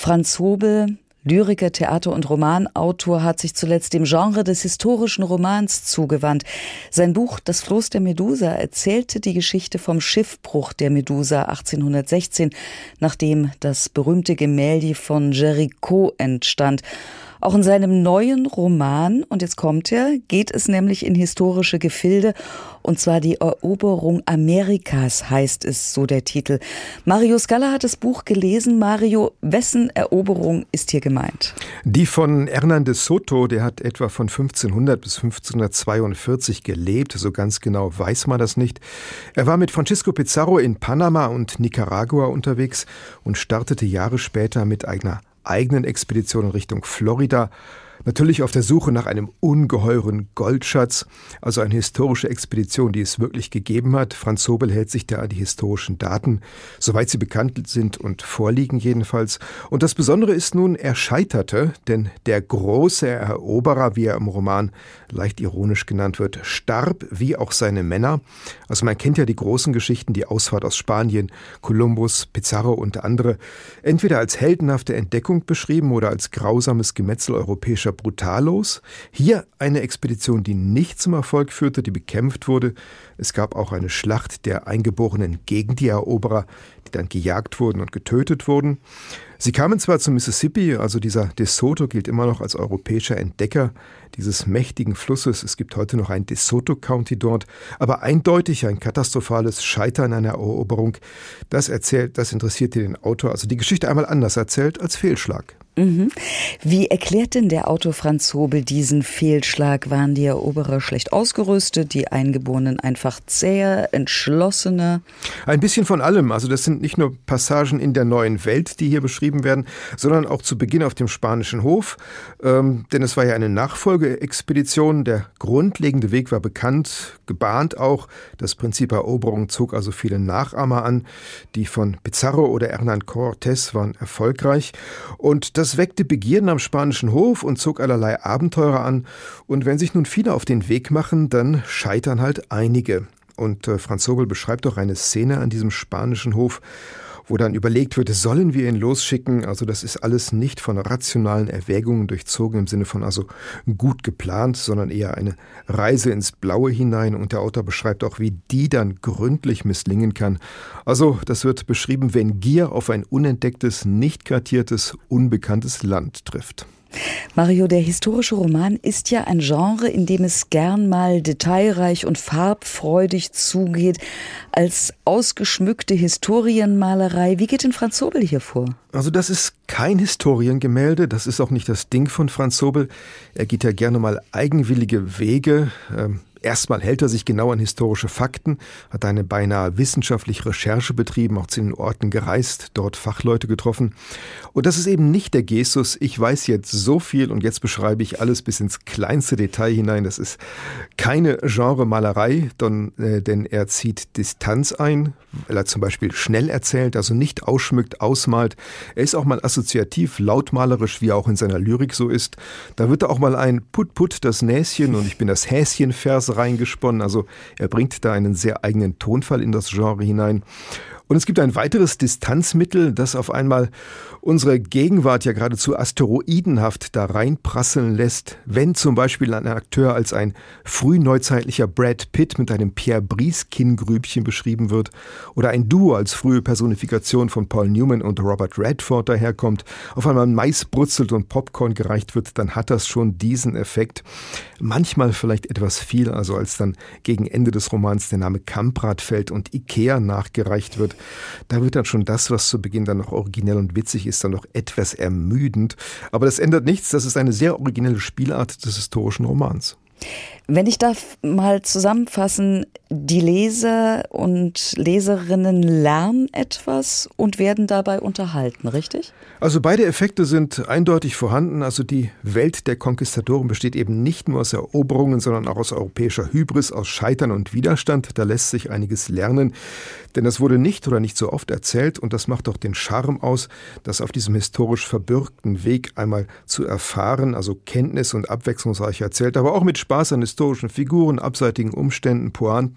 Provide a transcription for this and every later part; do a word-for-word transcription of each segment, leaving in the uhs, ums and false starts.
Franz Hobel, Lyriker, Theater- und Romanautor, hat sich zuletzt dem Genre des historischen Romans zugewandt. Sein Buch »Das Floß der Medusa« erzählte die Geschichte vom Schiffbruch der Medusa achtzehnhundertsechzehn, nachdem das berühmte Gemälde von Géricault entstand. Auch in seinem neuen Roman, und jetzt kommt er, geht es nämlich in historische Gefilde, und zwar die Eroberung Amerikas heißt es, so der Titel. Mario Scala hat das Buch gelesen. Mario, wessen Eroberung ist hier gemeint? Die von Hernán de Soto, der hat etwa von fünfzehnhundert bis fünfzehnhundertzweiundvierzig gelebt, so ganz genau weiß man das nicht. Er war mit Francisco Pizarro in Panama und Nicaragua unterwegs und startete Jahre später mit einer eigenen Expedition in Richtung Florida, natürlich auf der Suche nach einem ungeheuren Goldschatz, also eine historische Expedition, die es wirklich gegeben hat. Franz Hobel hält sich da an die historischen Daten, soweit sie bekannt sind und vorliegen jedenfalls. Und das Besondere ist nun, er scheiterte, denn der große Eroberer, wie er im Roman leicht ironisch genannt wird, starb, wie auch seine Männer. Also man kennt ja die großen Geschichten, die Ausfahrt aus Spanien, Kolumbus, Pizarro und andere, entweder als heldenhafte Entdeckung beschrieben oder als grausames Gemetzel europäischer Brutalos. Hier eine Expedition, die nicht zum Erfolg führte, die bekämpft wurde. Es gab auch eine Schlacht der Eingeborenen gegen die Eroberer, die dann gejagt wurden und getötet wurden. Sie kamen zwar zum Mississippi, also dieser De Soto gilt immer noch als europäischer Entdecker dieses mächtigen Flusses. Es gibt heute noch ein De Soto County dort, aber eindeutig ein katastrophales Scheitern einer Eroberung. Das erzählt, das interessiert den Autor, also die Geschichte einmal anders erzählt als Fehlschlag. Mhm. Wie erklärt denn der Autor Franz Hobel diesen Fehlschlag? Waren die Eroberer schlecht ausgerüstet, die Eingeborenen einfach zäher, entschlossener? Ein bisschen von allem. Also das sind nicht nur Passagen in der neuen Welt, die hier beschrieben werden, sondern auch zu Beginn auf dem spanischen Hof. Ähm, denn es war ja eine Nachfolgeexpedition. Der grundlegende Weg war bekannt, gebahnt auch. Das Prinzip Eroberung zog also viele Nachahmer an. Die von Pizarro oder Hernán Cortés waren erfolgreich. Und das Das weckte Begierden am spanischen Hof und zog allerlei Abenteurer an. Und wenn sich nun viele auf den Weg machen, dann scheitern halt einige. Und äh, Franz Hobel beschreibt auch eine Szene an diesem spanischen Hof, wo dann überlegt wird, sollen wir ihn losschicken? Also das ist alles nicht von rationalen Erwägungen durchzogen, im Sinne von also gut geplant, sondern eher eine Reise ins Blaue hinein. Und der Autor beschreibt auch, wie die dann gründlich misslingen kann. Also das wird beschrieben, wenn Gier auf ein unentdecktes, nicht kartiertes, unbekanntes Land trifft. Mario, der historische Roman ist ja ein Genre, in dem es gern mal detailreich und farbfreudig zugeht, als ausgeschmückte Historienmalerei. Wie geht denn Franz Hobel hier vor? Also das ist kein Historiengemälde, das ist auch nicht das Ding von Franz Hobel. Er geht ja gerne mal eigenwillige Wege. Ähm Erstmal hält er sich genau an historische Fakten, hat eine beinahe wissenschaftliche Recherche betrieben, auch zu den Orten gereist, dort Fachleute getroffen. Und das ist eben nicht der Gestus, ich weiß jetzt so viel und jetzt beschreibe ich alles bis ins kleinste Detail hinein. Das ist keine Genremalerei, denn, äh, denn er zieht Distanz ein, weil er zum Beispiel schnell erzählt, also nicht ausschmückt, ausmalt. Er ist auch mal assoziativ, lautmalerisch, wie er auch in seiner Lyrik so ist. Da wird er auch mal ein Put Put das Näschen und ich bin das Häschen-Vers reingesponnen. Also er bringt da einen sehr eigenen Tonfall in das Genre hinein. Und es gibt ein weiteres Distanzmittel, das auf einmal unsere Gegenwart ja geradezu asteroidenhaft da reinprasseln lässt, wenn zum Beispiel ein Akteur als ein frühneuzeitlicher Brad Pitt mit einem Pierre Brice-Kinngrübchen beschrieben wird oder ein Duo als frühe Personifikation von Paul Newman und Robert Redford daherkommt, auf einmal Mais brutzelt und Popcorn gereicht wird, dann hat das schon diesen Effekt. Manchmal vielleicht etwas viel, also als dann gegen Ende des Romans der Name Kamprad fällt und Ikea nachgereicht wird, da wird dann schon das, was zu Beginn dann noch originell und witzig ist, dann noch etwas ermüdend. Aber das ändert nichts, das ist eine sehr originelle Spielart des historischen Romans. Wenn ich darf mal zusammenfassen, die Leser und Leserinnen lernen etwas und werden dabei unterhalten, richtig? Also beide Effekte sind eindeutig vorhanden. Also die Welt der Konquistadoren besteht eben nicht nur aus Eroberungen, sondern auch aus europäischer Hybris, aus Scheitern und Widerstand. Da lässt sich einiges lernen, denn das wurde nicht oder nicht so oft erzählt und das macht auch den Charme aus, das auf diesem historisch verbürgten Weg einmal zu erfahren, also Kenntnis und abwechslungsreich erzählt, aber auch mit Spaß an historischen Figuren, abseitigen Umständen, Pointen.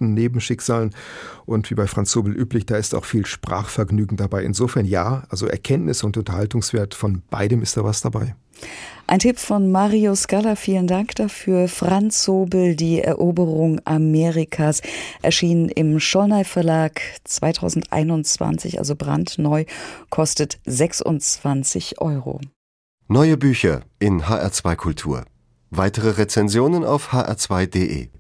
harten Nebenschicksalen. Und wie bei Franz Sobel üblich, da ist auch viel Sprachvergnügen dabei. Insofern ja, also Erkenntnis und Unterhaltungswert, von beidem ist da was dabei. Ein Tipp von Mario Scala, vielen Dank dafür. Franz Sobel, die Eroberung Amerikas, erschien im Schollnay Verlag zweitausendeinundzwanzig, also brandneu, kostet sechsundzwanzig Euro. Neue Bücher in H R zwei Kultur. Weitere Rezensionen auf h r zwei punkt de.